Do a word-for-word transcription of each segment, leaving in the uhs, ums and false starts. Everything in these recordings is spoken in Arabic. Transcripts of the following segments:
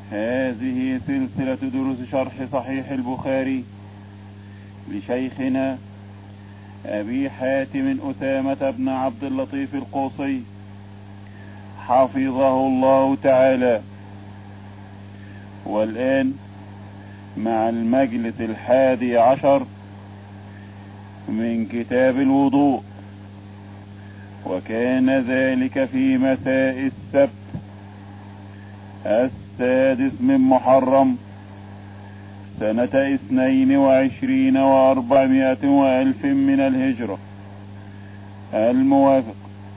هذه سلسلة دروس شرح صحيح البخاري لشيخنا أبي حاتم أسامة بن عبد اللطيف القوصي حفظه الله تعالى. والآن مع المجلس الحادي عشر من كتاب الوضوء، وكان ذلك في مساء السبت السادس من محرم سنة اثنين وعشرين واربعمائة والف من الهجرة، الموافق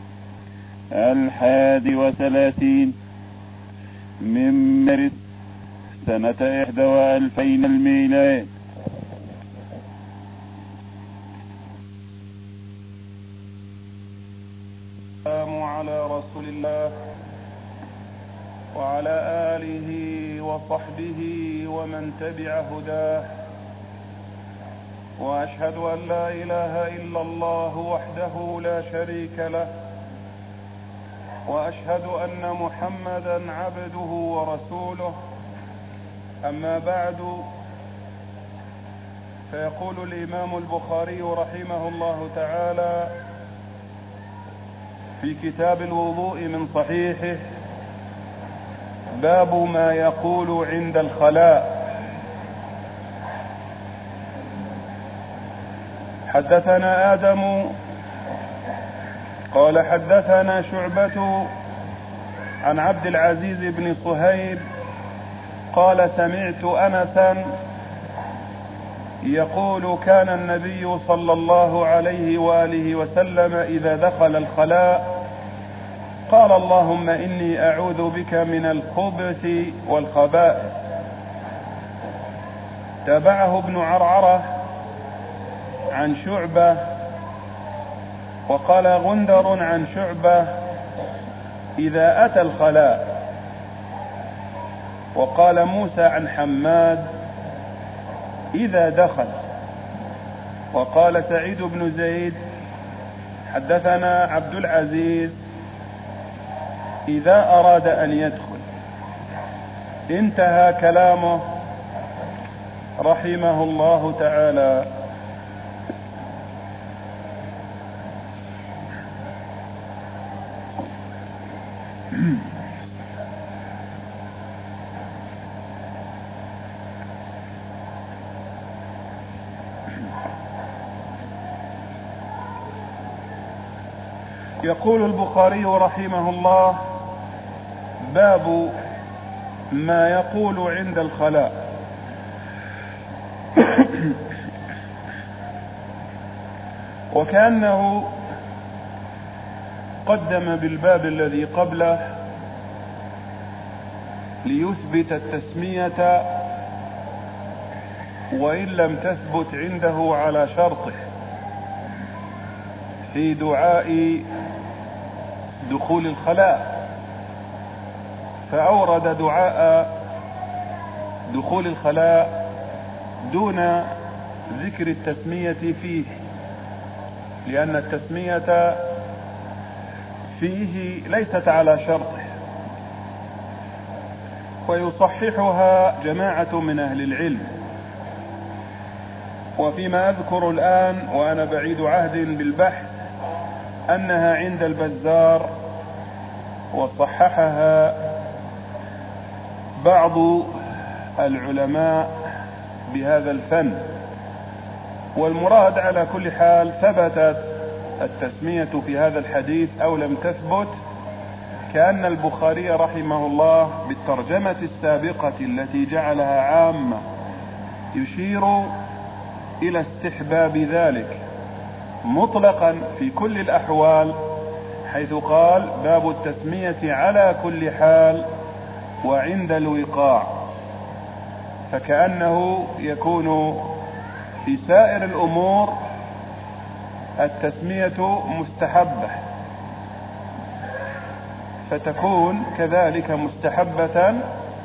الحادي وثلاثين من مارس سنة احدى والفين الميلاد. السلام على رسول الله وعلى آله وصحبه ومن تبع هداه، وأشهد أن لا إله إلا الله وحده لا شريك له، وأشهد أن محمدا عبده ورسوله. أما بعد، فيقول الإمام البخاري رحمه الله تعالى في كتاب الوضوء من صحيحه: باب ما يقول عند الخلاء. حدثنا آدم قال حدثنا شعبة عن عبد العزيز بن صهيب قال سمعت أنسا يقول: كان النبي صلى الله عليه وآله وسلم إذا دخل الخلاء قال: اللهم إني أعوذ بك من الخبث والخبائث. تابعه ابن عرعرة عن شعبة، وقال غندر عن شعبة: إذا أتى الخلاء. وقال موسى عن حماد: إذا دخل. وقال سعيد بن زيد: حدثنا عبد العزيز: إذا أراد أن يدخل. انتهى كلامه رحمه الله تعالى. يقول البخاري رحمه الله: باب ما يقول عند الخلاء. وكأنه قدم بالباب الذي قبله ليثبت التسمية وإن لم تثبت عنده على شرطه في دعاء دخول الخلاء، فأورد دعاء دخول الخلاء دون ذكر التسمية فيه، لأن التسمية فيه ليست على شرطه، ويصححها جماعة من أهل العلم. وفيما أذكر الآن وأنا بعيد عهد بالبحث أنها عند البزار، وصححها بعض العلماء بهذا الفن. والمراد على كل حال ثبتت التسمية في هذا الحديث أو لم تثبت، كأن البخاري رحمه الله بالترجمة السابقة التي جعلها عامة يشير إلى استحباب ذلك مطلقا في كل الأحوال، حيث قال: باب التسمية على كل حال وعند الوقاع. فكأنه يكون في سائر الأمور التسمية مستحبة، فتكون كذلك مستحبة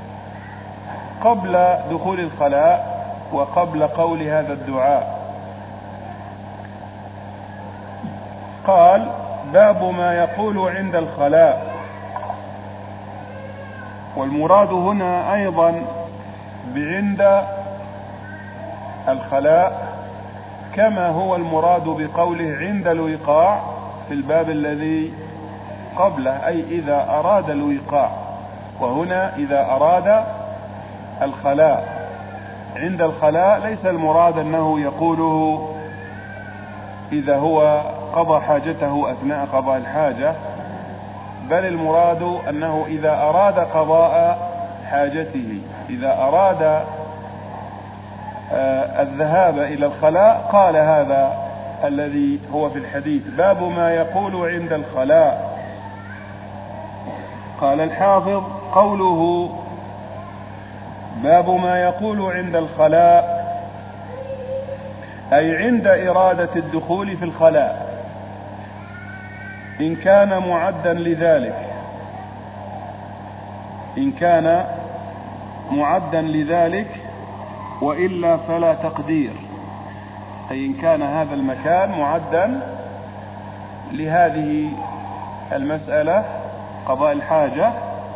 قبل دخول الخلاء وقبل قول هذا الدعاء. قال: باب ما يقول عند الخلاء. والمراد هنا أيضا بعند الخلاء كما هو المراد بقوله عند الوقاع في الباب الذي قبله، أي إذا أراد الوقاع. وهنا إذا أراد الخلاء. عند الخلاء ليس المراد أنه يقوله إذا هو قضى حاجته أثناء قضاء الحاجة، بل المراد أنه إذا أراد قضاء حاجته، إذا أراد الذهاب إلى الخلاء قال هذا الذي هو في الحديث. باب ما يقول عند الخلاء. قال الحافظ قوله باب ما يقول عند الخلاء، أي عند إرادة الدخول في الخلاء إن كان معدا لذلك، إن كان معدا لذلك وإلا فلا تقدير، أي إن كان هذا المكان معدا لهذه المسألة قضاء الحاجة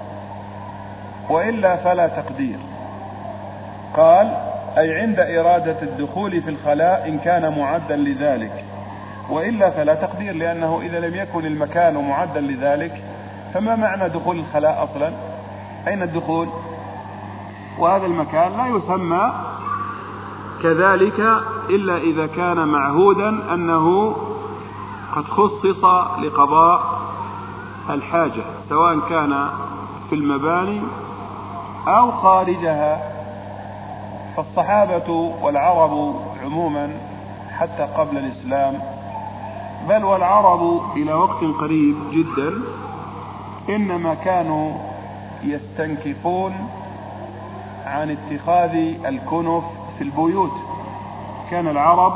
وإلا فلا تقدير. قال أي عند إرادة الدخول في الخلاء إن كان معدا لذلك وإلا فلا تقدير، لأنه إذا لم يكن المكان معدا لذلك فما معنى دخول الخلاء أصلا؟ أين الدخول؟ وهذا المكان لا يسمى كذلك إلا إذا كان معهودا أنه قد خصص لقضاء الحاجة، سواء كان في المباني أو خارجها. فالصحابة والعرب عموما حتى قبل الإسلام، بل والعرب إلى وقت قريب جدا، إنما كانوا يستنكفون عن اتخاذ الكنف في البيوت. كان العرب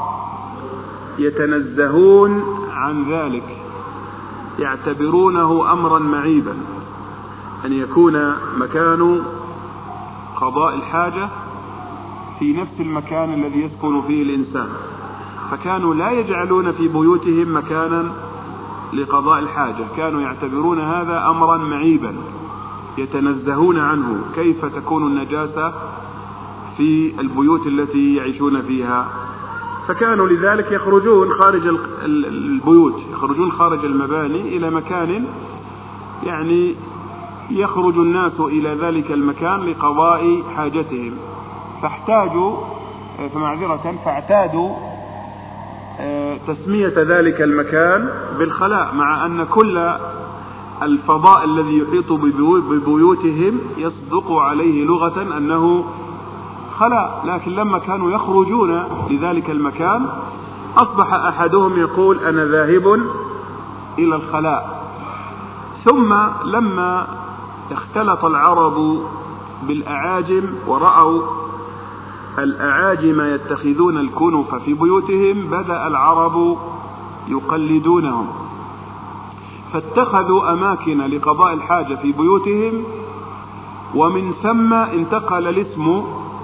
يتنزهون عن ذلك، يعتبرونه أمرا معيبا أن يكون مكان قضاء الحاجة في نفس المكان الذي يسكن فيه الإنسان، فكانوا لا يجعلون في بيوتهم مكانا لقضاء الحاجة، كانوا يعتبرون هذا أمرا معيبا يتنزهون عنه. كيف تكون النجاسة في البيوت التي يعيشون فيها؟ فكانوا لذلك يخرجون خارج البيوت، يخرجون خارج المباني إلى مكان يعني يخرج الناس إلى ذلك المكان لقضاء حاجتهم، فاحتاجوا فمعذرة فاعتادوا تسمية ذلك المكان بالخلاء، مع أن كل الفضاء الذي يحيط ببيوتهم يصدق عليه لغة أنه خلاء، لكن لما كانوا يخرجون لذلك المكان أصبح أحدهم يقول أنا ذاهب إلى الخلاء. ثم لما اختلط العرب بالأعاجم ورأوا الأعاجم يتخذون الكنف في بيوتهم، بدأ العرب يقلدونهم، فاتخذوا أماكن لقضاء الحاجة في بيوتهم، ومن ثم انتقل الاسم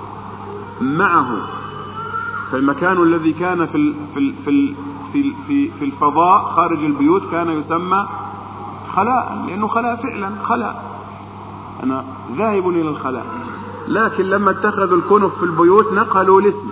معه. فالمكان الذي كان في في في في في, في الفضاء خارج البيوت كان يسمى خلاء، لأنه خلاء فعلا، خلاء أنا ذاهب إلى الخلاء. لكن لما اتخذوا الكنف في البيوت نقلوا الاسم،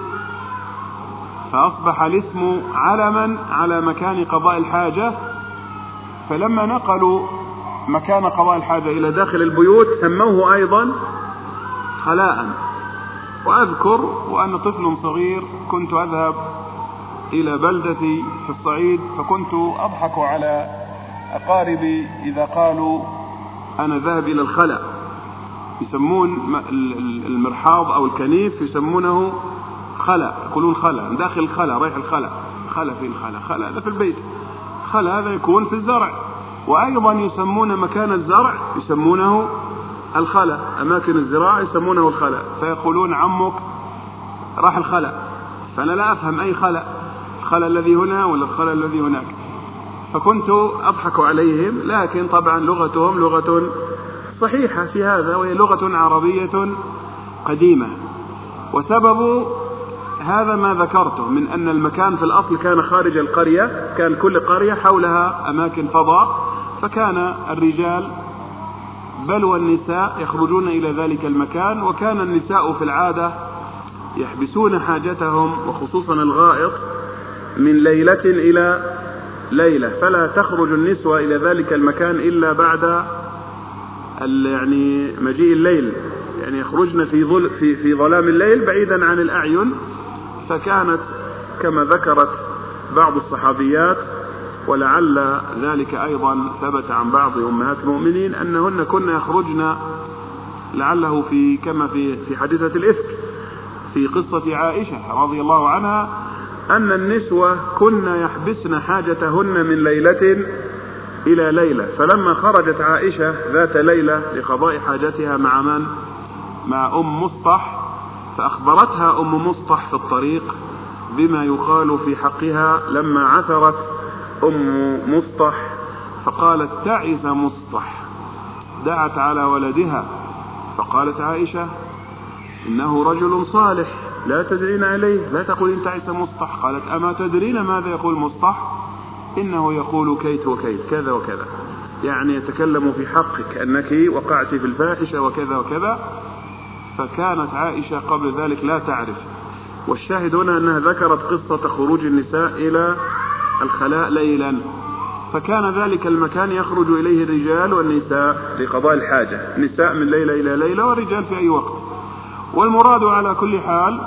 فأصبح الاسم علما على مكان قضاء الحاجة. فلما نقلوا مكان قضاء الحاجة إلى داخل البيوت سموه أيضا خلاء. وأذكر وأنا طفل صغير كنت أذهب إلى بلدتي في الصعيد، فكنت أضحك على أقاربي إذا قالوا أنا ذاهب إلى الخلاء، يسمون المرحاض أو الكنيف يسمونه خلاء، يقولون خلاء، داخل الخلاء، رايح الخلاء. خلاء في الخلاء، خلاء هذا في البيت، خلاء هذا يكون في الزرع. وأيضا يسمون مكان الزرع يسمونه الخلاء، أماكن الزراعة يسمونه الخلاء. فيقولون عمك راح الخلاء، فأنا لا أفهم أي خلاء، الخلاء الذي هنا ولا الخلاء الذي هناك. فكنت أضحك عليهم، لكن طبعا لغتهم لغة صحيحة في هذا، وهي لغة عربية قديمة. وسبب هذا ما ذكرته من أن المكان في الأصل كان خارج القرية، كان كل قرية حولها أماكن فضاء، فكان الرجال بل والنساء يخرجون إلى ذلك المكان. وكان النساء في العادة يحبسون حاجتهم وخصوصا الغائط من ليلة إلى ليلة، فلا تخرج النسوة إلى ذلك المكان إلا بعد يعني مجيء الليل، يعني يخرجن في, ظل في, في ظلام الليل بعيدا عن الأعين. فكانت كما ذكرت بعض الصحابيات، ولعل ذلك أيضا ثبت عن بعض أمهات المؤمنين، أنهن كن يخرجن لعله في كما في في حادثة الإفك في قصة عائشة رضي الله عنها، أن النسوة كن يحبسن حاجتهن من ليلة إلى ليلة. فلما خرجت عائشة ذات ليلة لقضاء حاجتها مع من؟ مع أم مصطح، فأخبرتها أم مصطح في الطريق بما يقال في حقها لما عثرت أم مصطح، فقالت تعس مصطح، دعت على ولدها، فقالت عائشة إنه رجل صالح لا تدرين عليه، لا تقولين تعس مصطح. قالت أما تدرين ماذا يقول مصطح؟ إنه يقول كيت وكيت كذا وكذا، يعني يتكلم في حقك أنك وقعت في الفاحشة وكذا وكذا. فكانت عائشة قبل ذلك لا تعرف. والشاهد هنا أنها ذكرت قصة خروج النساء إلى الخلاء ليلا، فكان ذلك المكان يخرج إليه الرجال والنساء لقضاء الحاجة، نساء من ليلة إلى ليلة ورجال في أي وقت. والمراد على كل حال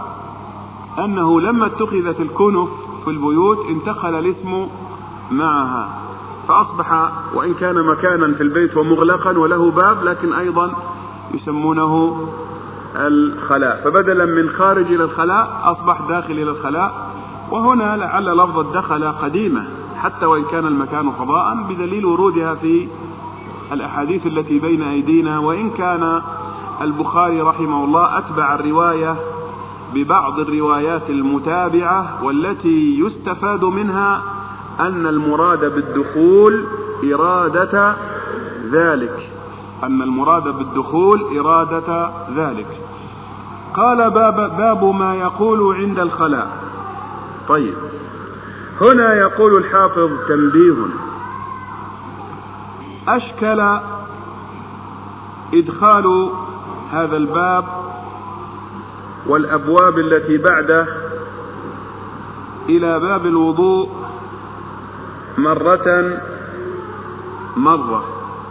أنه لما اتخذت الكنف في البيوت انتقل الاسم معها، فأصبح وإن كان مكانا في البيت ومغلقا وله باب لكن أيضا يسمونه الخلاء، فبدلا من خارج إلى الخلاء أصبح داخل إلى الخلاء. وهنا لعل لفظ الدخل قديمة حتى وإن كان المكان فضاء، بدليل ورودها في الأحاديث التي بين أيدينا، وإن كان البخاري رحمه الله أتبع الرواية ببعض الروايات المتابعة، والتي يستفاد منها أن المراد بالدخول إرادة ذلك، أن المراد بالدخول إرادة ذلك. قال باب, باب ما يقول عند الخلاء. طيب، هنا يقول الحافظ تنبيه: أشكل إدخال هذا الباب والأبواب التي بعده إلى باب الوضوء مرة مرة.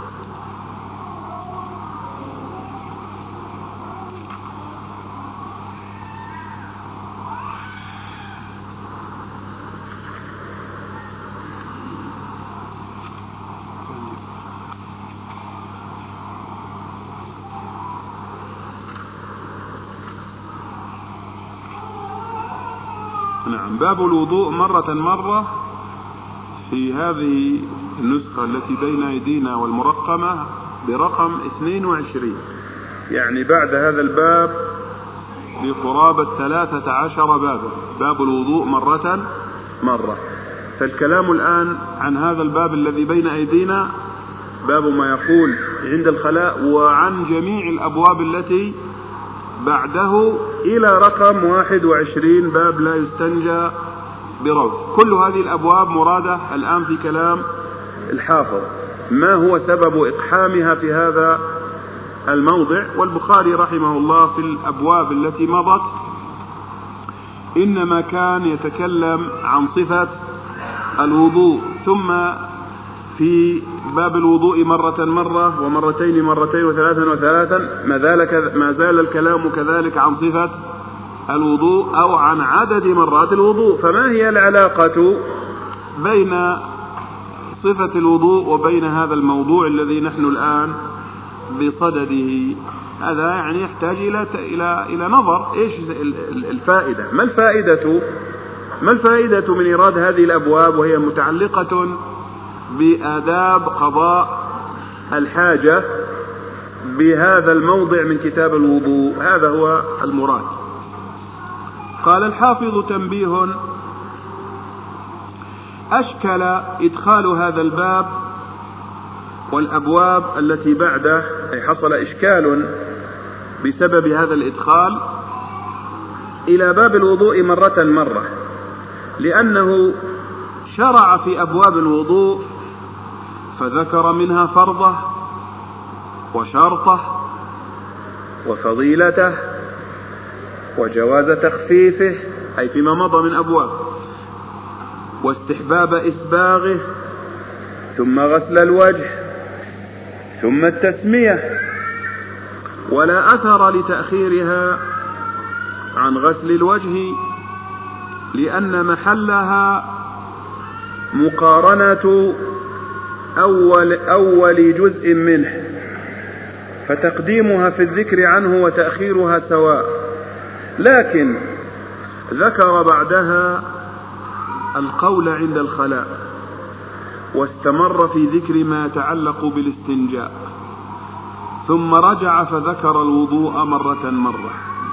نعم، باب الوضوء مرة مرة في هذه النسخة التي بين أيدينا والمرقمة برقم اثنين وعشرين، يعني بعد هذا الباب بقرابة ثلاثة عشر بابا، باب الوضوء مرة مرة. فالكلام الآن عن هذا الباب الذي بين أيدينا، باب ما يقول عند الخلاء، وعن جميع الأبواب التي بعده إلى رقم واحد وعشرين، باب لا يستنجى بروث. كل هذه الأبواب مرادة الآن في كلام الحافظ، ما هو سبب إقحامها في هذا الموضع. والبخاري رحمه الله في الأبواب التي مضت إنما كان يتكلم عن صفة الوضوء، ثم في باب الوضوء مرة مرة ومرتين مرتين وثلاثا وثلاثا ما زال الكلام كذلك عن صفة الوضوء أو عن عدد مرات الوضوء. فما هي العلاقة بين صفة الوضوء وبين هذا الموضوع الذي نحن الآن بصدده؟ هذا يعني يحتاج إلى إلى إلى نظر. إيش الفائدة؟ ما الفائدة ما الفائدة من إيراد هذه الأبواب وهي متعلقة بآداب قضاء الحاجة بهذا الموضع من كتاب الوضوء؟ هذا هو المراد. قال الحافظ تنبيه: أشكل إدخال هذا الباب والأبواب التي بعده، أي حصل إشكال بسبب هذا الإدخال إلى باب الوضوء مرة مرة، لأنه شرع في أبواب الوضوء فذكر منها فرضه وشرطه وفضيلته وجواز تخفيفه أي فيما مضى من أبواب، واستحباب إسباغه، ثم غسل الوجه، ثم التسمية. ولا أثر لتأخيرها عن غسل الوجه لأن محلها مقارنة أول, أول جزء منه، فتقديمها في الذكر عنه وتأخيرها سواء، لكن ذكر بعدها القول عند الخلاء، واستمر في ذكر ما يتعلق بالاستنجاء، ثم رجع فذكر الوضوء مرة مرة.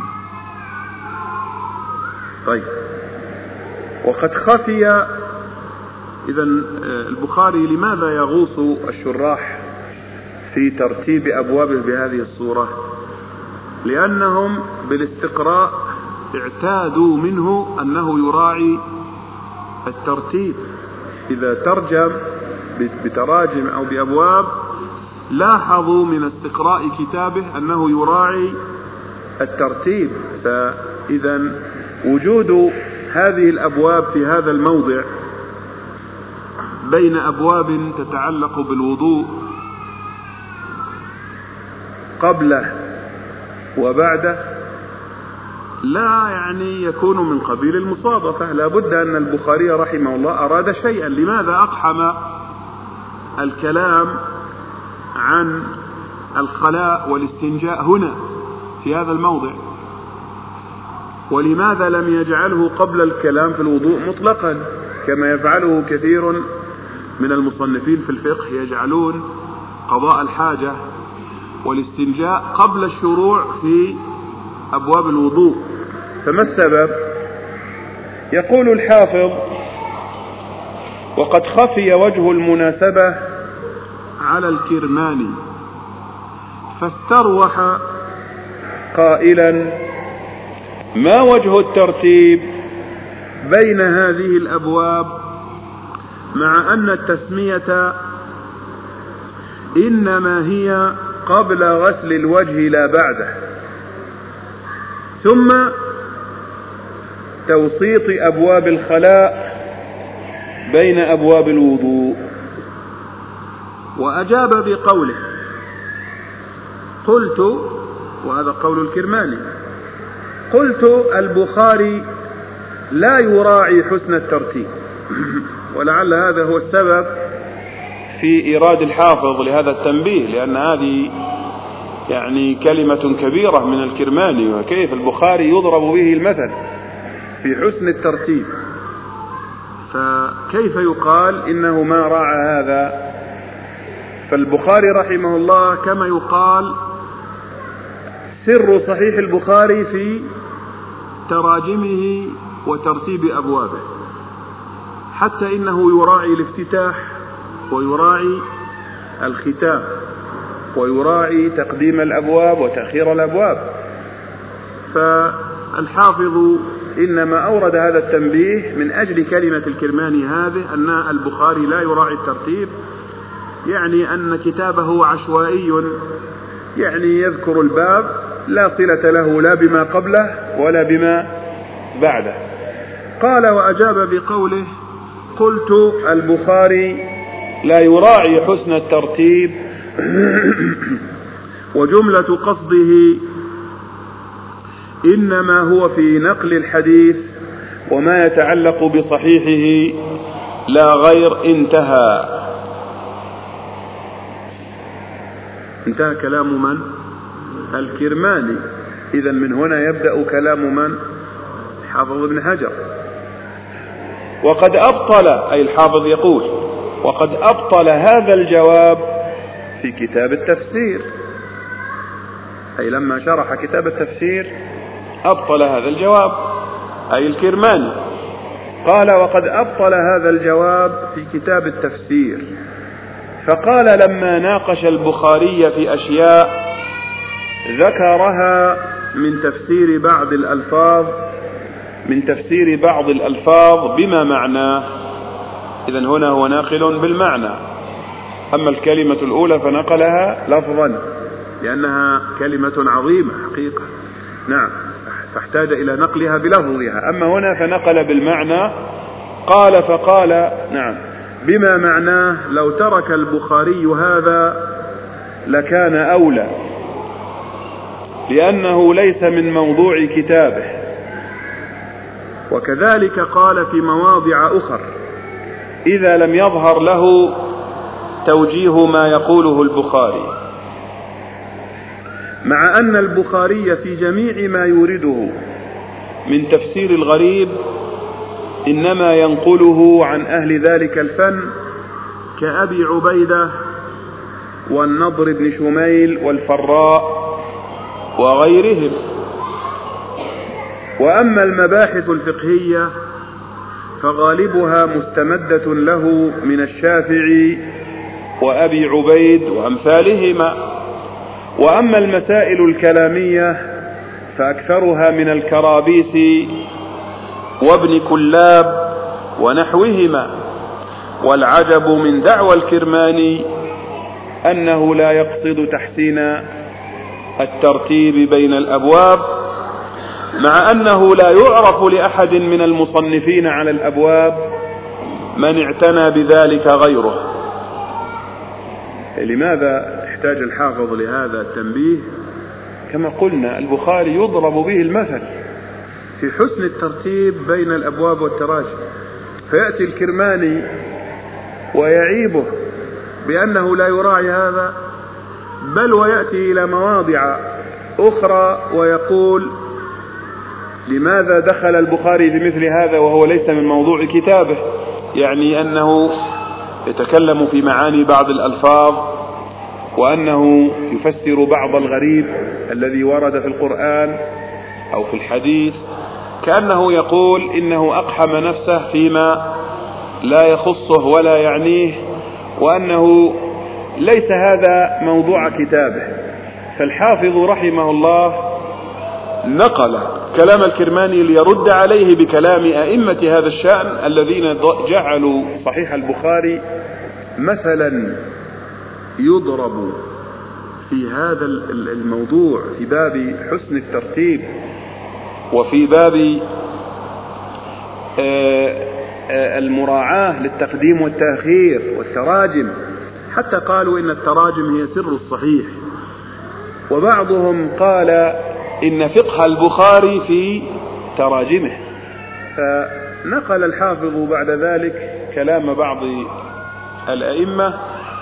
طيب، وقد خفي. إذن البخاري لماذا يغوص الشراح في ترتيب أبوابه بهذه الصورة؟ لأنهم بالاستقراء اعتادوا منه أنه يراعي الترتيب، إذا ترجم بتراجم أو بأبواب لاحظوا من استقراء كتابه أنه يراعي الترتيب. فإذا وجود هذه الأبواب في هذا الموضع بين أبواب تتعلق بالوضوء قبله وبعده لا يعني يكون من قبيل المصادفة، لا بد أن البخاري رحمه الله أراد شيئا. لماذا أقحم الكلام عن الخلاء والاستنجاء هنا في هذا الموضع؟ ولماذا لم يجعله قبل الكلام في الوضوء مطلقا كما يفعله كثير من المصنفين في الفقه، يجعلون قضاء الحاجة والاستنجاء قبل الشروع في أبواب الوضوء؟ فما السبب؟ يقول الحافظ: وقد خفي وجه المناسبة على الكرماني فاستروح قائلا: ما وجه الترتيب بين هذه الأبواب مع أن التسمية إنما هي قبل غسل الوجه لا بعده، ثم توسيط أبواب الخلاء بين أبواب الوضوء؟ وأجاب بقوله: قلت، وهذا قول الكرماني، قلت البخاري لا يراعي حسن الترتيب. ولعل هذا هو السبب في إيراد الحافظ لهذا التنبيه، لأن هذه يعني كلمة كبيرة من الكرماني، وكيف البخاري يضرب به المثل في حسن الترتيب، فكيف يقال إنه ما راعى هذا؟ فالبخاري رحمه الله كما يقال سر صحيح البخاري في تراجمه وترتيب أبوابه، حتى إنه يراعي الافتتاح ويراعي الختام ويراعي تقديم الأبواب وتأخير الأبواب. فالحافظ إنما أورد هذا التنبيه من أجل كلمة الكرماني هذه، أن البخاري لا يراعي الترتيب، يعني أن كتابه عشوائي، يعني يذكر الباب لا صلة له لا بما قبله ولا بما بعده. قال: وأجاب بقوله: قلت البخاري لا يراعي حسن الترتيب، وجملة قصده إنما هو في نقل الحديث وما يتعلق بصحيحه لا غير. انتهى انتهى كلام من؟ الكرماني. إذن من هنا يبدأ كلام من؟ حافظ ابن حجر. وقد أبطل، أي الحافظ يقول: وقد أبطل هذا الجواب في كتاب التفسير، أي لما شرح كتاب التفسير أبطل هذا الجواب، أي الكرماني. قال: وقد أبطل هذا الجواب في كتاب التفسير، فقال: لما ناقش البخاري في أشياء ذكرها من تفسير بعض الألفاظ من تفسير بعض الألفاظ بما معناه. إذن هنا هو ناقل بالمعنى، أما الكلمة الأولى فنقلها لفظا لأنها كلمة عظيمة حقيقة. نعم، فاحتاج إلى نقلها بلفظها. أما هنا فنقل بالمعنى. قال فقال نعم بما معناه لو ترك البخاري هذا لكان أولى، لأنه ليس من موضوع كتابه. وكذلك قال في مواضع أخر إذا لم يظهر له توجيه ما يقوله البخاري، مع أن البخاري في جميع ما يورده من تفسير الغريب إنما ينقله عن أهل ذلك الفن كأبي عبيدة والنضر بن شميل والفراء وغيرهم. وأما المباحث الفقهية فغالبها مستمدة له من الشافعي وأبي عبيد وأمثالهما. وأما المسائل الكلامية فأكثرها من الكرابيس وابن كلاب ونحوهما. والعجب من دعوى الكرماني أنه لا يقصد تحسين الترتيب بين الأبواب، مع أنه لا يعرف لأحد من المصنفين على الأبواب من اعتنى بذلك غيره. لماذا احتاج الحافظ لهذا التنبيه؟ كما قلنا البخاري يضرب به المثل في حسن الترتيب بين الأبواب والتراجم، فيأتي الكرماني ويعيبه بأنه لا يراعي هذا، بل ويأتي إلى مواضع أخرى ويقول لماذا دخل البخاري في مثل هذا وهو ليس من موضوع كتابه، يعني أنه يتكلم في معاني بعض الألفاظ، وأنه يفسر بعض الغريب الذي ورد في القرآن أو في الحديث، كأنه يقول إنه أقحم نفسه فيما لا يخصه ولا يعنيه، وأنه ليس هذا موضوع كتابه. فالحافظ رحمه الله نقل كلام الكرماني ليرد عليه بكلام أئمة هذا الشأن الذين جعلوا صحيح البخاري مثلا يضرب في هذا الموضوع في باب حسن الترتيب وفي باب المراعاة للتقديم والتأخير والتراجم، حتى قالوا إن التراجم هي سر الصحيح. وبعضهم قال إن فقه البخاري في تراجمه. فنقل الحافظ بعد ذلك كلام بعض الأئمة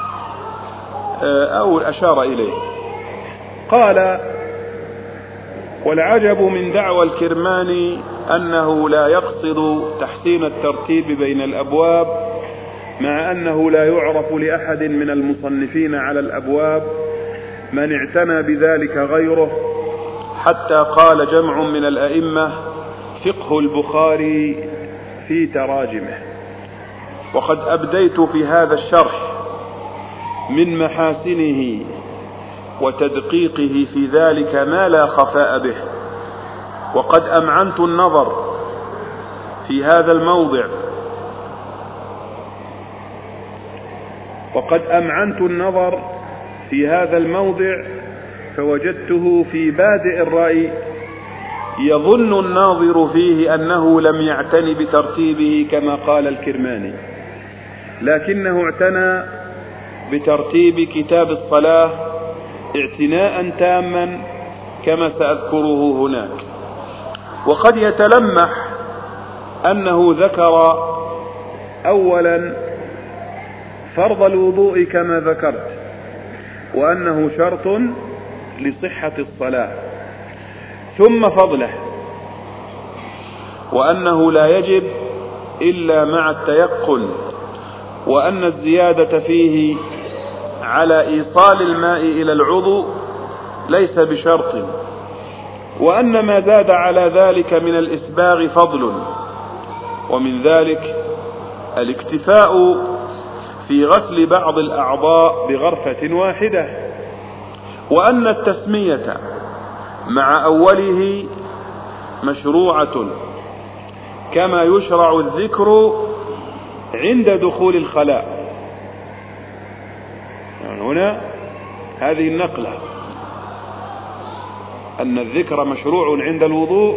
أو أشار إليه. قال والعجب من دعوى الكرماني أنه لا يقصد تحسين الترتيب بين الأبواب، مع أنه لا يعرف لأحد من المصنفين على الأبواب من اعتنى بذلك غيره، حتى قال جمع من الأئمة فقه البخاري في تراجمه. وقد أبديت في هذا الشرح من محاسنه وتدقيقه في ذلك ما لا خفاء به، وقد أمعنت النظر في هذا الموضع وقد أمعنت النظر في هذا الموضع فوجدته في بادئ الرأي يظن الناظر فيه أنه لم يعتني بترتيبه كما قال الكرماني، لكنه اعتنى بترتيب كتاب الصلاة اعتناء تاما كما سأذكره هناك. وقد يتلمح أنه ذكر أولا فرض الوضوء كما ذكرت، وأنه شرط لصحة الصلاة، ثم فضله، وأنه لا يجب إلا مع التيقن، وأن الزيادة فيه على إيصال الماء إلى العضو ليس بشرط، وأن ما زاد على ذلك من الإسباغ فضل، ومن ذلك الاكتفاء في غسل بعض الأعضاء بغرفة واحدة، وأن التسمية مع أوله مشروعة كما يشرع الذكر عند دخول الخلاء. يعني هنا هذه النقلة أن الذكر مشروع عند الوضوء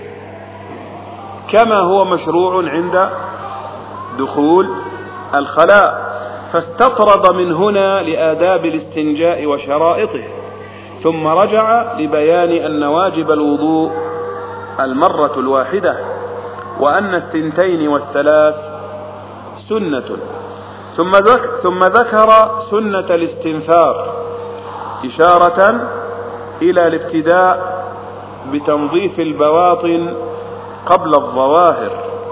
كما هو مشروع عند دخول الخلاء، فاستطرد من هنا لآداب الاستنجاء وشرائطه، ثم رجع لبيان أن واجب الوضوء المرة الواحدة، وأن الثنتين والثلاث سنة، ثم ثم ذكر سنة الاستنثار إشارة إلى الابتداء بتنظيف البواطن قبل الظواهر،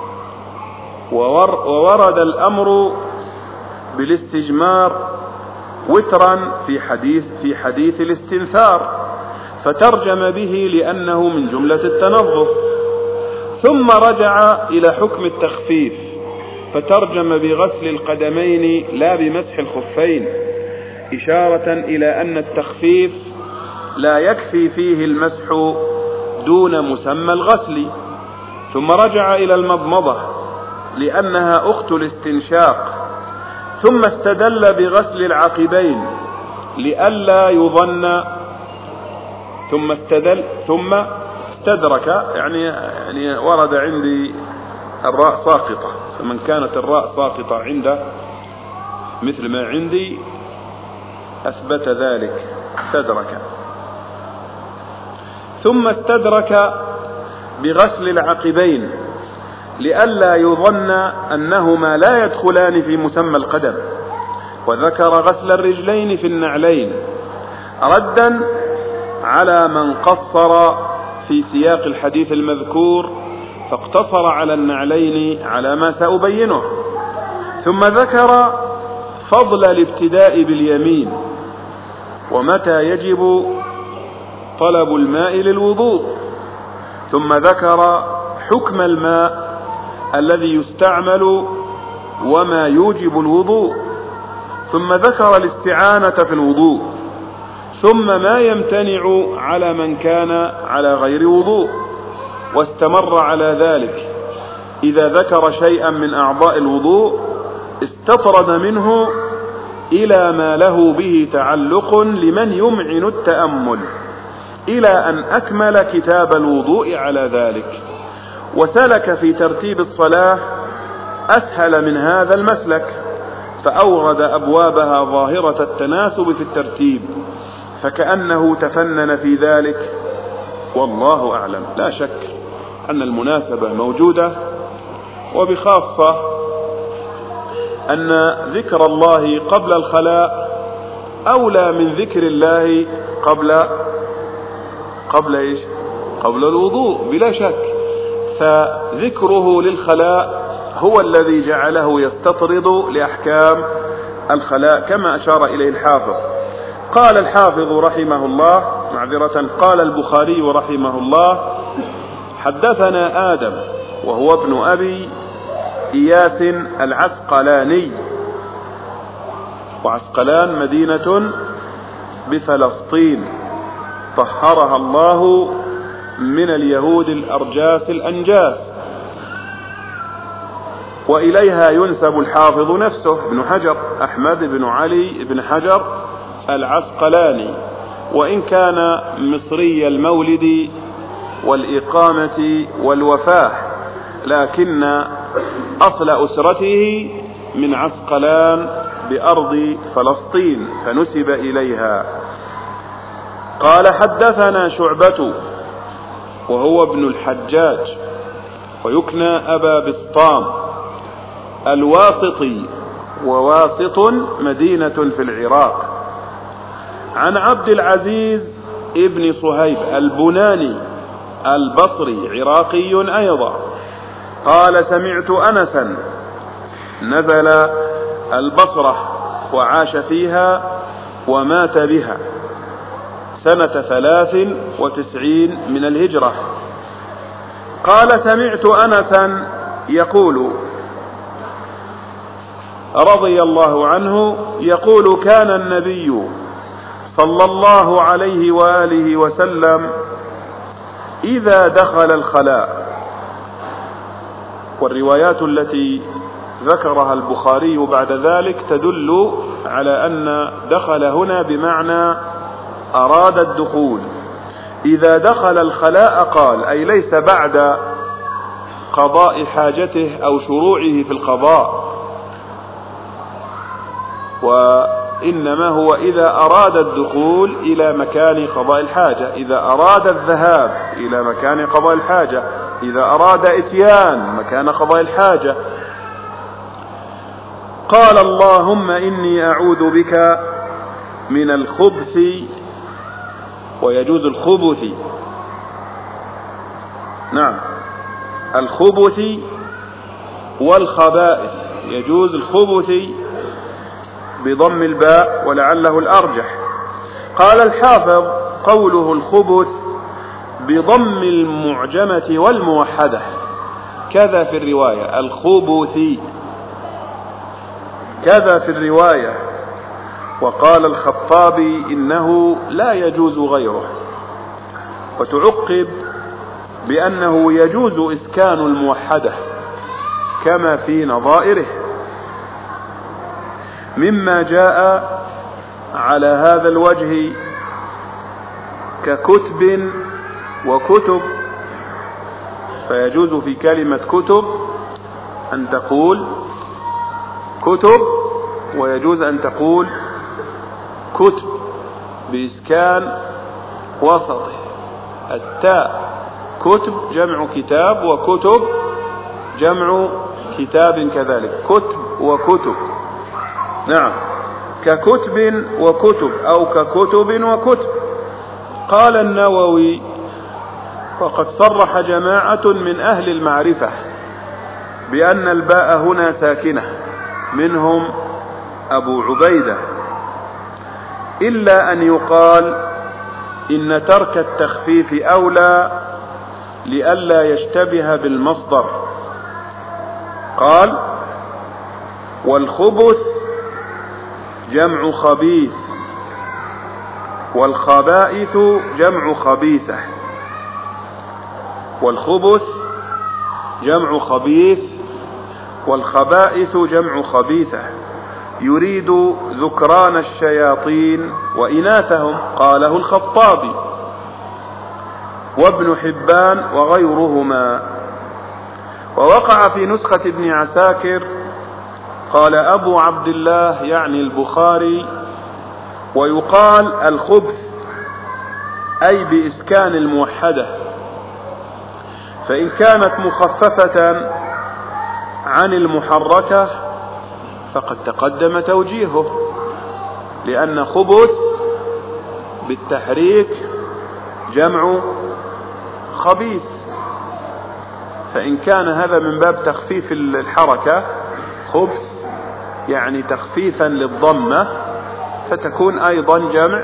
وورد الأمر بالاستجمار وترا في حديث في حديث الاستنثار، فترجم به لأنه من جملة التنظف، ثم رجع إلى حكم التخفيف فترجم بغسل القدمين لا بمسح الخفين، إشارة إلى أن التخفيف لا يكفي فيه المسح دون مسمى الغسل، ثم رجع إلى المضمضة لأنها أخت الاستنشاق، ثم استدل بغسل العقبين لئلا يظن، ثم استدل ثم استدرك يعني يعني ورد عندي الراء ساقطة، فمن كانت الراء ساقطة عنده مثل ما عندي أثبت ذلك استدرك، ثم استدرك بغسل العقبين لئلا يظن أنهما لا يدخلان في مسمى القدم، وذكر غسل الرجلين في النعلين ردا على من قصر في سياق الحديث المذكور فاقتصر على النعلين على ما سأبينه، ثم ذكر فضل الابتداء باليمين ومتى يجب طلب الماء للوضوء، ثم ذكر حكم الماء الذي يستعمل وما يوجب الوضوء، ثم ذكر الاستعانة في الوضوء، ثم ما يمتنع على من كان على غير وضوء، واستمر على ذلك. إذا ذكر شيئا من أعضاء الوضوء استطرد منه إلى ما له به تعلق لمن يمعن التأمل، إلى أن أكمل كتاب الوضوء على ذلك، وسلك في ترتيب الصلاة أسهل من هذا المسلك، فأورد أبوابها ظاهرة التناسب في الترتيب، فكأنه تفنن في ذلك، والله أعلم. لا شك أن المناسبة موجودة، وبخاصة أن ذكر الله قبل الخلاء أولى من ذكر الله قبل قبل إيش؟ قبل الوضوء بلا شك، فذكره للخلاء هو الذي جعله يستطرد لأحكام الخلاء كما أشار إليه الحافظ. قال الحافظ رحمه الله معذرة قال البخاري رحمه الله: حدثنا آدم وهو ابن أبي إياس العسقلاني، وعسقلان مدينة بفلسطين طهرها الله من اليهود الأرجاس الأنجاس، وإليها ينسب الحافظ نفسه ابن حجر أحمد بن علي بن حجر العسقلاني، وإن كان مصري المولد والإقامة والوفاة، لكن أصل أسرته من عسقلان بأرض فلسطين فنسب إليها. قال: حدثنا شعبة وهو ابن الحجاج ويكنى أبا بسطام الواسطي، وواسط مدينة في العراق، عن عبد العزيز ابن صهيب البناني البصري عراقي أيضا، قال: سمعت أنسا نزل البصرة وعاش فيها ومات بها سنة ثلاث وتسعين من الهجرة. قال: سمعت أنسا يقول رضي الله عنه يقول: كان النبي صلى الله عليه وآله وسلم إذا دخل الخلاء. والروايات التي ذكرها البخاري بعد ذلك تدل على أن دخل هنا بمعنى أراد الدخول، إذا دخل الخلاء قال، أي ليس بعد قضاء حاجته أو شروعه في القضاء، وإنما هو إذا أراد الدخول إلى مكان قضاء الحاجة، إذا أراد الذهاب إلى مكان قضاء الحاجة، إذا أراد إتيان مكان قضاء الحاجة. قال اللهم إني أعوذ بك من الخبث، ويجوز الخبث، نعم الخبث والخبائث، يجوز الخبث بضم الباء ولعله الأرجح. قال الحافظ قوله الخبث بضم المعجمة والموحدة، كذا في الرواية الخبث، كذا في الرواية. وقال الخطابي إنه لا يجوز غيره، وتعقب بأنه يجوز إسكان الموحدة كما في نظائره، مما جاء على هذا الوجه ككتب وكتب، فيجوز في كلمة كتب أن تقول كتب، ويجوز أن تقول كتب بإسكان وسطه التاء. كتب جمع كتاب، وكتب جمع كتاب كذلك، كتب وكتب، نعم ككتب وكتب أو ككتب وكتب. قال النووي وقد صرح جماعة من أهل المعرفة بأن الباء هنا ساكنة، منهم أبو عبيدة، إلا أن يقال إن ترك التخفيف أولى لئلا يشتبه بالمصدر. قال والخبث جمع خبيث، والخبائث جمع خبيثة. والخبث جمع خبيث، والخبائث جمع خبيثة، يريد ذكران الشياطين وإناثهم. قاله الخطابي وابن حبان وغيرهما. ووقع في نسخة ابن عساكر قال أبو عبد الله يعني البخاري، ويقال الخبث أي بإسكان الموحدة، فإن كانت مخففة عن المحركة فقد تقدم توجيهه، لأن خبث بالتحريك جمع خبيث، فإن كان هذا من باب تخفيف الحركة خبث يعني تخفيفا للضمة، فتكون أيضا جمع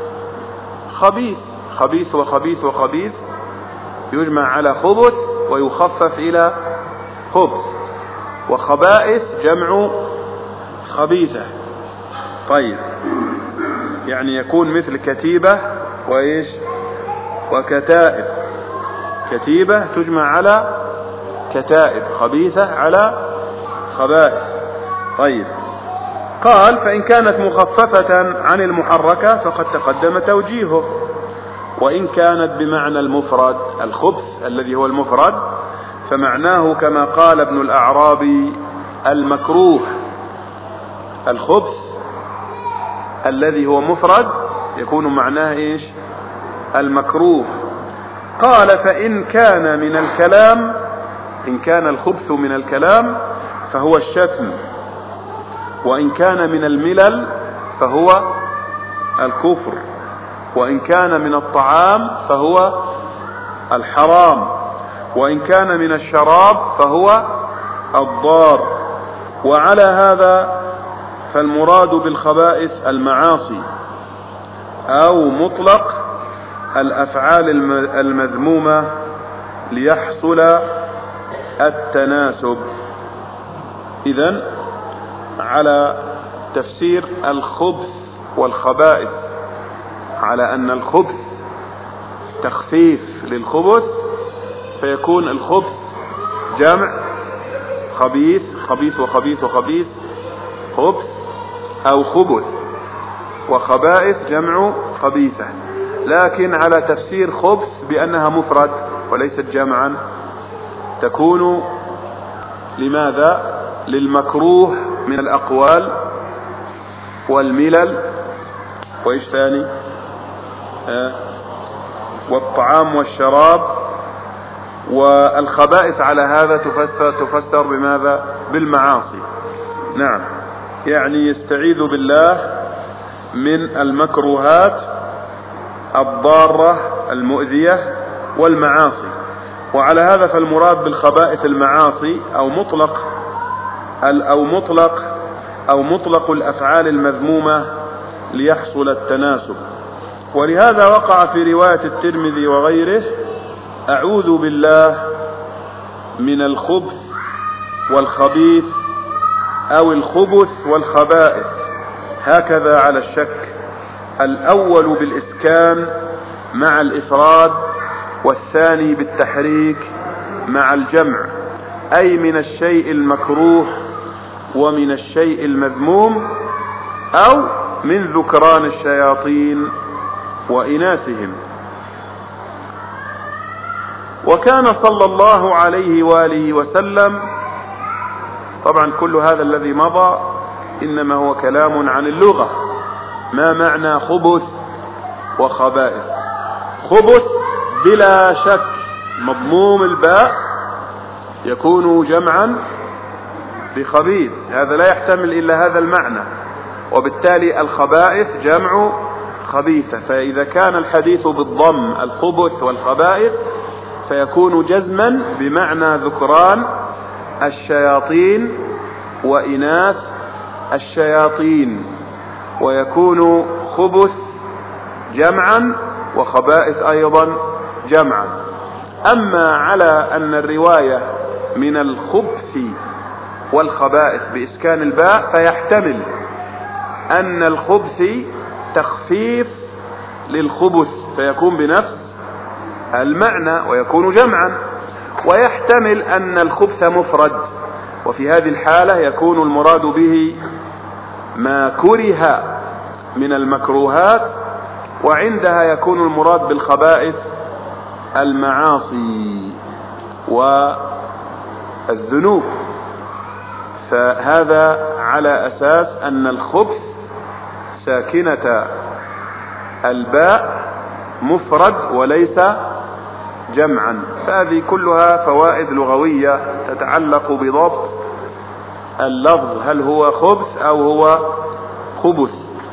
خبيث. خبيث وخبيث وخبيث يجمع على خبث ويخفف إلى خبث. وخبائث جمع خبيثة. طيب، يعني يكون مثل كتيبة وإيش وكتائب. كتيبة تجمع على كتائب، خبيثة على خبائث. طيب، قال فإن كانت مخففة عن المحركة فقد تقدم توجيهه، وإن كانت بمعنى المفرد الخبث الذي هو المفرد فمعناه كما قال ابن الأعرابي المكروه. الخبث الذي هو مفرد يكون معناه إيش المكروه. قال فإن كان من الكلام، إن كان الخبث من الكلام فهو الشتم، وإن كان من الملل فهو الكفر، وإن كان من الطعام فهو الحرام، وإن كان من الشراب فهو الضار. وعلى هذا فالمراد بالخبائث المعاصي أو مطلق الأفعال المذمومة ليحصل التناسب. إذن على تفسير الخبث والخبائث على أن الخبث تخفيف للخبث، فيكون الخبث جمع خبيث، خبيث وخبيث وخبيث خبث أو خبث، وخبائث جمع خبيثة. لكن على تفسير خبث بأنها مفرد وليست جمعا، تكون لماذا؟ للمكروه من الأقوال والملل، وإيش ثاني؟ آه والطعام والشراب، والخبائث على هذا تفسر, تفسر بماذا؟ بالمعاصي. نعم، يعني يستعيذ بالله من المكروهات الضارة المؤذية والمعاصي. وعلى هذا فالمراد بالخبائث المعاصي أو مطلق أو مطلق أو مطلق الأفعال المذمومة ليحصل التناسب. ولهذا وقع في رواية الترمذي وغيره: أعوذ بالله من الخبث والخبيث أو الخبث والخبائث، هكذا على الشك، الأول بالإسكان مع الإفراد، والثاني بالتحريك مع الجمع، أي من الشيء المكروه ومن الشيء المذموم، أو من ذكران الشياطين وإناثهم. وكان صلى الله عليه وآله وسلم، طبعا كل هذا الذي مضى إنما هو كلام عن اللغة، ما معنى خبث وخبائث؟ خبث بلا شك مضموم الباء يكون جمعا بخبيث، هذا لا يحتمل إلا هذا المعنى، وبالتالي الخبائث جمع خبيثة. فإذا كان الحديث بالضم الخبث والخبائث فيكون جزما بمعنى ذكران الشياطين وإناث الشياطين، ويكون خبث جمعا وخبائث أيضا جمعا. أما على أن الرواية من الخبث والخبائث بإسكان الباء فيحتمل أن الخبث تخفيف للخبث فيكون بنفس المعنى ويكون جمعا، ويحتمل أن الخبث مفرد، وفي هذه الحالة يكون المراد به ما كره من المكروهات، وعندها يكون المراد بالخبائث المعاصي والذنوب. فهذا على أساس أن الخبث ساكنة الباء مفرد وليس جمعا. فهذه كلها فوائد لغوية تتعلق بضبط اللفظ، هل هو خبث أو هو خبث.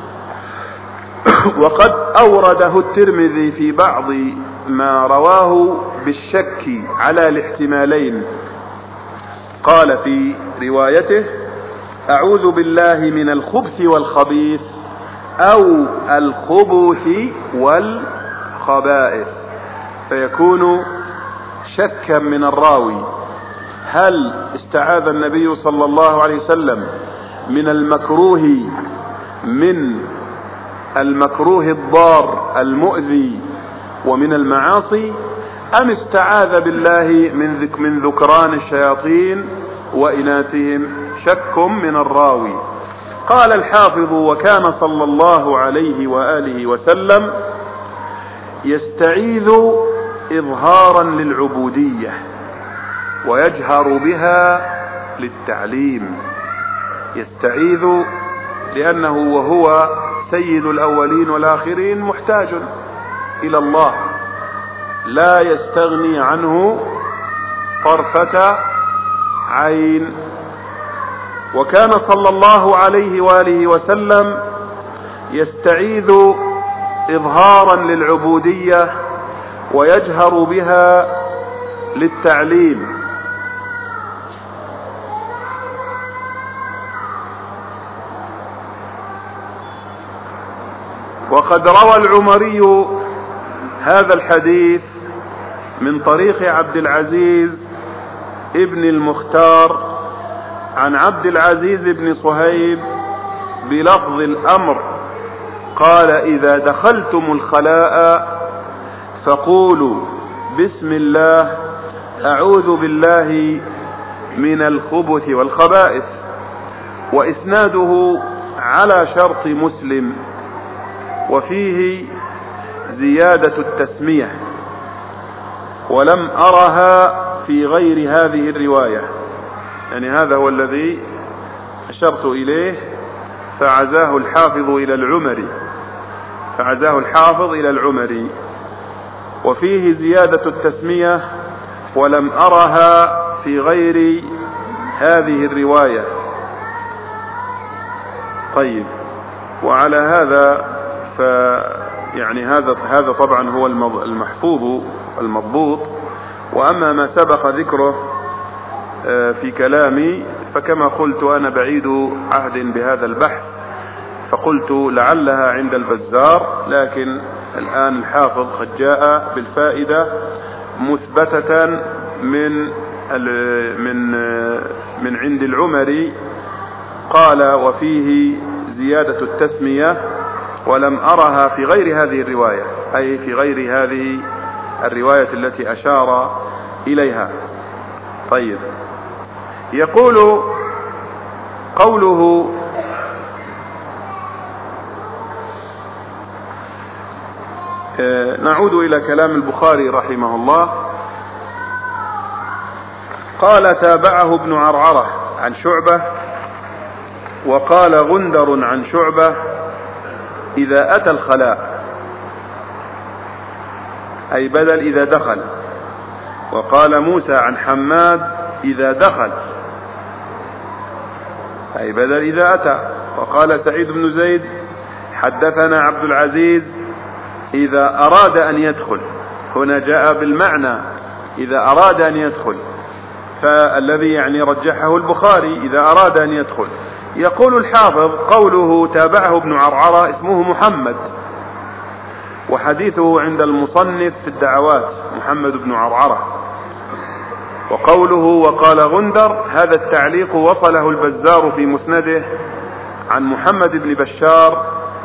وقد أورده الترمذي في بعض ما رواه بالشك على الاحتمالين، قال في روايته: أعوذ بالله من الخبث والخبيث أو الخبث والخبائث، فيكون شكا من الراوي هل استعاذ النبي صلى الله عليه وسلم من المكروه من المكروه الضار المؤذي ومن المعاصي، أم استعاذ بالله من ذك من ذكران الشياطين وإناثهم؟ شك من الراوي. قال الحافظ: وكان صلى الله عليه وآله وسلم يستعيذ إظهارا للعبودية ويجهر بها للتعليم. يستعيذ لأنه وهو سيد الأولين والآخرين محتاج إلى الله، لا يستغني عنه طرفة عين. وكان صلى الله عليه وآله وسلم يستعيذ إظهارا للعبودية ويجهر بها للتعليم. وقد روى العمري هذا الحديث من طريق عبد العزيز ابن المختار عن عبد العزيز بن صهيب بلفظ الأمر، قال: إذا دخلتم الخلاء فقولوا بسم الله أعوذ بالله من الخبث والخبائث. وإسناده على شرط مسلم، وفيه زيادة التسمية ولم أرها في غير هذه الرواية. يعني هذا هو الذي أشرت إليه، فعزاه الحافظ إلى العمري فعزاه الحافظ إلى العمري وفيه زيادة التسمية ولم أرها في غير هذه الرواية. طيب، وعلى هذا ف يعني هذا هذا طبعا هو المحفوظ المضبوط. وأما ما سبق ذكره في كلامي فكما قلت أنا بعيد عهد بهذا البحث، فقلت لعلها عند البزار، لكن الآن الحافظ قد جاء بالفائدة مثبتة من من من عند العمري. قال وفيه زيادة التسمية ولم أرها في غير هذه الرواية، أي في غير هذه الرواية التي أشار إليها. طيب، يقول قوله نعود إلى كلام البخاري رحمه الله. قال تابعه ابن عرعرة عن شعبة، وقال غندر عن شعبة إذا أتى الخلاء، أي بدل إذا دخل. وقال موسى عن حماد إذا دخل، أي بدل إذا أتى. وقال سعيد بن زيد حدثنا عبد العزيز إذا أراد أن يدخل. هنا جاء بالمعنى إذا أراد أن يدخل، فالذي يعني رجحه البخاري إذا أراد أن يدخل. يقول الحافظ قوله تابعه ابن عرعرة اسمه محمد، وحديثه عند المصنف في الدعوات محمد بن عرعرة. وقوله وقال غندر هذا التعليق وصله البزار في مسنده عن محمد بن بشار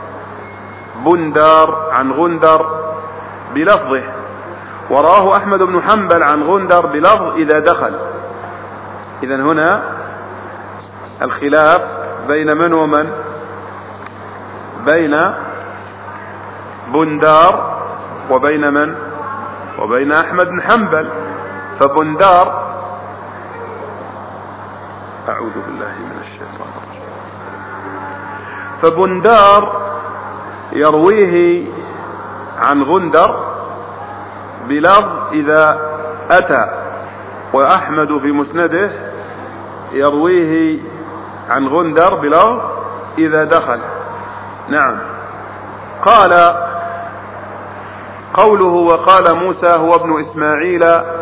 بندار عن غندر بلفظه، وراه أحمد بن حنبل عن غندر بلفظ إذا دخل. إذن هنا الخلاف بين من ومن؟ بين بندار وبين من؟ وبين أحمد بن حنبل. فبندار أعوذ بالله من الشيطان الرجيم فبندار يرويه عن غندر بلفظ إذا أتى، وأحمد في مسنده يرويه عن غندر بلفظ إذا دخل. نعم. قال قوله وقال موسى هو ابن إسماعيل،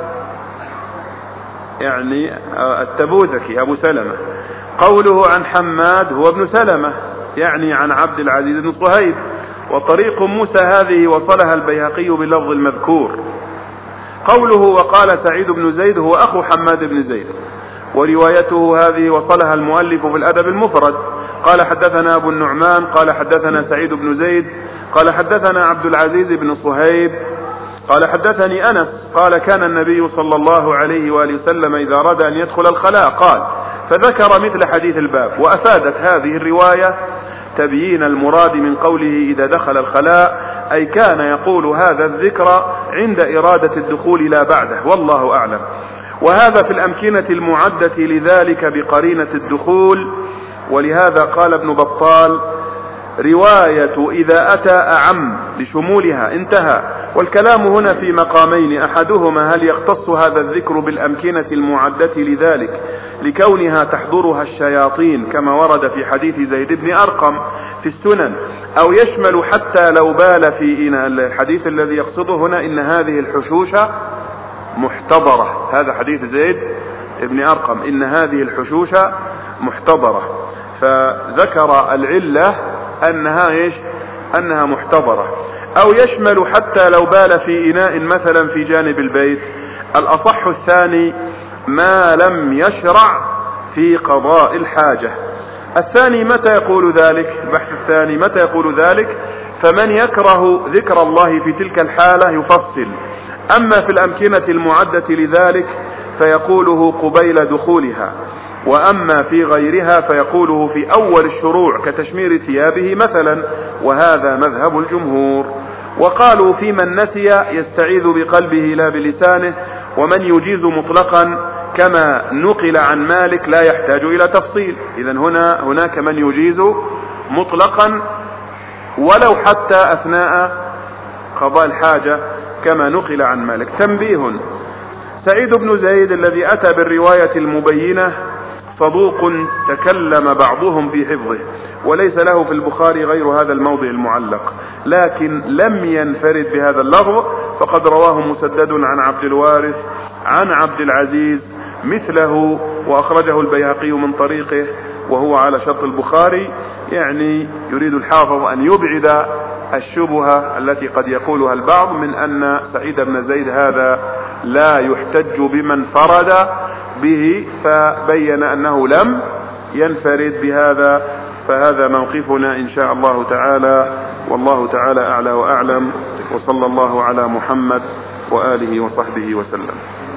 يعني التبوذكي أبو سلمة. قوله عن حماد هو ابن سلمة، يعني عن عبد العزيز بن صهيب. وطريق موسى هذه وصلها البيهقي باللفظ المذكور. قوله وقال سعيد بن زيد هو أخو حماد بن زيد، وروايته هذه وصلها المؤلف في الأدب المفرد. قال حدثنا أبو النعمان قال حدثنا سعيد بن زيد قال حدثنا عبد العزيز بن صهيب قال حدثني أنس قال كان النبي صلى الله عليه وآله وسلم إذا أراد أن يدخل الخلاء قال، فذكر مثل حديث الباب. وأفادت هذه الرواية تبيين المراد من قوله إذا دخل الخلاء، أي كان يقول هذا الذكر عند إرادة الدخول لا بعده، والله أعلم. وهذا في الأمكنة المعدة لذلك بقرينة الدخول. ولهذا قال ابن بطال رواية إذا أتى أعم لشمولها، انتهى. والكلام هنا في مقامين، أحدهما هل يختص هذا الذكر بالأمكنة المعدة لذلك لكونها تحضرها الشياطين كما ورد في حديث زيد بن أرقم في السنن، أو يشمل حتى لو بال في إن الحديث الذي يقصده هنا إن هذه الحشوش محتضرة. هذا حديث زيد بن أرقم إن هذه الحشوش محتضرة، فذكر العلة أنها إيش؟ أنها محتضرة. أو يشمل حتى لو بال في إناء مثلا في جانب البيت. الأصح الثاني ما لم يشرع في قضاء الحاجة. الثاني متى يقول ذلك؟ البحث الثاني متى يقول ذلك؟ فمن يكره ذكر الله في تلك الحالة يفصل. أما في الأمكنة المعدة لذلك فيقوله قبيل دخولها، وأما في غيرها فيقوله في أول الشروع كتشمير ثيابه مثلا، وهذا مذهب الجمهور. وقالوا في من نسي يستعيذ بقلبه لا بلسانه، ومن يجيز مطلقا كما نقل عن مالك لا يحتاج إلى تفصيل. إذا هنا هناك من يجيز مطلقا ولو حتى أثناء قضاء الحاجة كما نقل عن مالك. تنبيه: سعيد بن زيد الذي أتى بالرواية المبينة صدوق تكلم بعضهم في حفظه، وليس له في البخاري غير هذا الموضع المعلق، لكن لم ينفرد بهذا اللفظ، فقد رواه مسدد عن عبد الوارث عن عبد العزيز مثله، وأخرجه البيهقي من طريقه وهو على شرط البخاري. يعني يريد الحافظ أن يبعد الشبهة التي قد يقولها البعض من أن سعيد بن زيد هذا لا يحتج بمن فرد به، فبين أنه لم ينفرد بهذا. فهذا موقفنا إن شاء الله تعالى، والله تعالى أعلى وأعلم، وصلى الله على محمد وآله وصحبه وسلم.